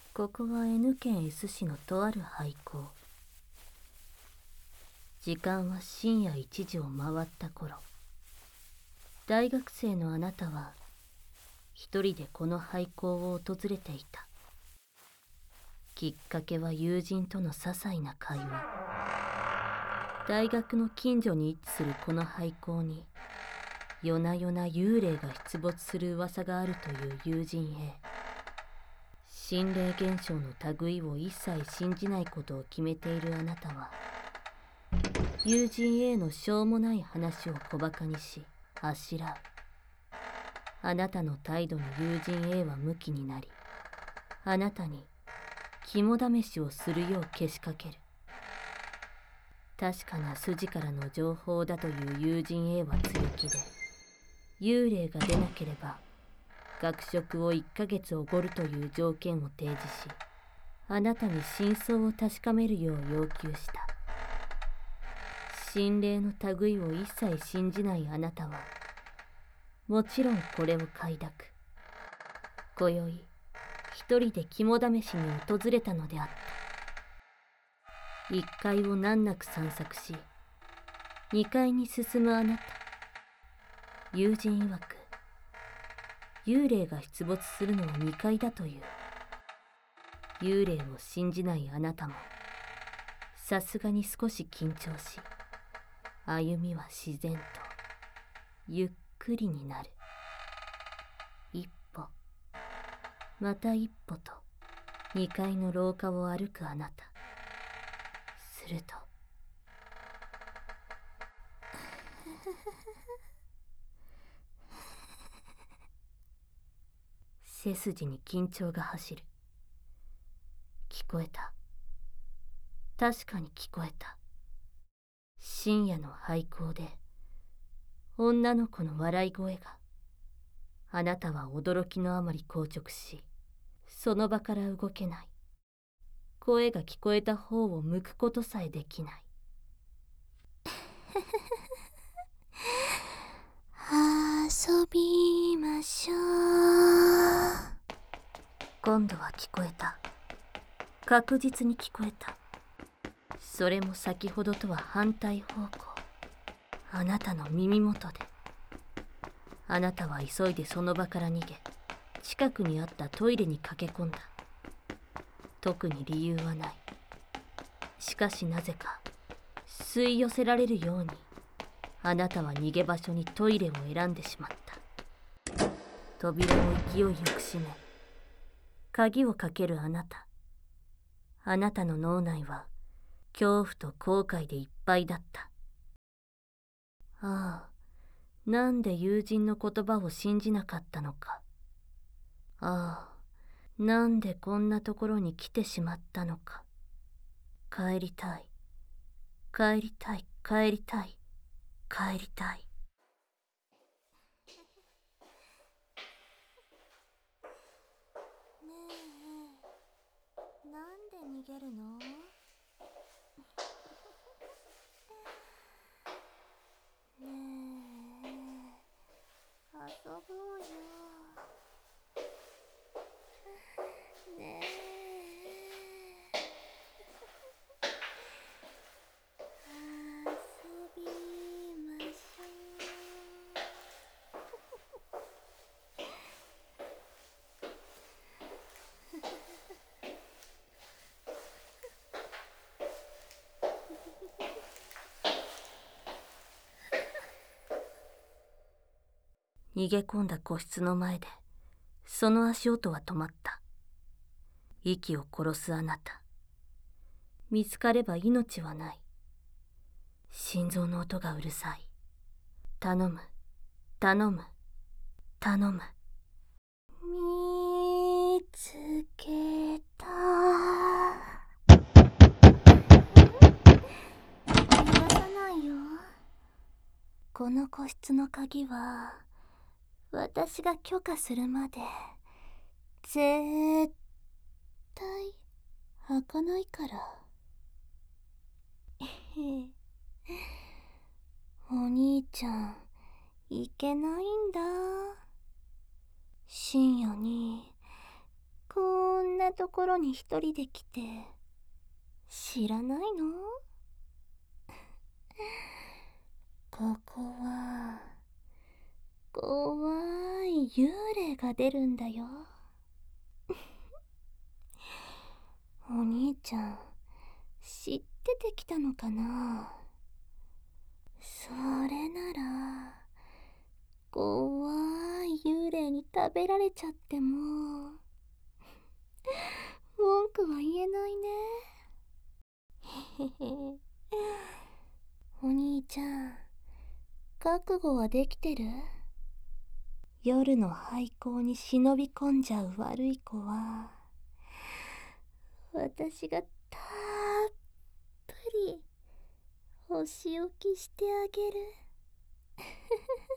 ここは N 県 S 市のとある廃校。時間は深夜1時を回った頃、大学生のあなたは一人でこの廃校を訪れていた。きっかけは友人との些細な会話。大学の近所に位置するこの廃校に夜な夜な幽霊が出没する噂があるという友人 A。心霊現象の類を一切信じないことを決めているあなたは、友人 A のしょうもない話を小馬鹿にしあしらう。あなたの態度に友人 A はムキになり、あなたに肝試しをするようけしかける。確かな筋からの情報だという友人 A は強気で、幽霊が出なければ学食を1ヶ月おごるという条件を提示し、あなたに真相を確かめるよう要求した。心霊の類を一切信じないあなたは、もちろんこれを快諾。今宵一人で肝試しに訪れたのであった。1階を難なく散策し、2階に進むあなた。友人曰く、幽霊が出没するのは2階だという。幽霊を信じないあなたも、さすがに少し緊張し、歩みは自然と、ゆっくりになる。一歩、また一歩と、2階の廊下を歩くあなた。すると、背筋に緊張が走る。聞こえた。確かに聞こえた。深夜の廃校で、女の子の笑い声が。あなたは驚きのあまり硬直し、その場から動けない。声が聞こえた方を向くことさえできない。 遊びましょう。 今度は聞こえた。確実に聞こえた。それも先ほどとは反対方向。あなたの耳元で。あなたは急いでその場から逃げ、近くにあったトイレに駆け込んだ。特に理由はない。しかしなぜか吸い寄せられるように、あなたは逃げ場所にトイレを選んでしまった。扉を勢いよく閉め、鍵をかけるあなた。あなたの脳内は恐怖と後悔でいっぱいだった。ああ、なんで友人の言葉を信じなかったのか。ああ、なんでこんなところに来てしまったのか。帰りたい、帰りたい、帰りたい、帰りたい。 ねえ、なんで逃げるの？ねえ、遊ぼうよ。ねえ、遊びましょ逃げ込んだ個室の前で、その足音は止まった。息を殺すあなた。見つかれば命はない。心臓の音がうるさい。頼む、頼む、頼む。 見つけた。逃がさないよ。この個室の鍵は私が許可するまで絶対開かないから。お兄ちゃんいけないんだ。深夜にこんなところに一人で来て知らないの？ここは怖い幽霊が出るんだよ。お兄ちゃん知ってて来たのかな？それなら怖い幽霊に食べられちゃっても文句は言えないね。へへへ。お兄ちゃん覚悟はできてる？夜の廃校に忍び込んじゃう悪い子は私がたっぷりお仕置きしてあげる。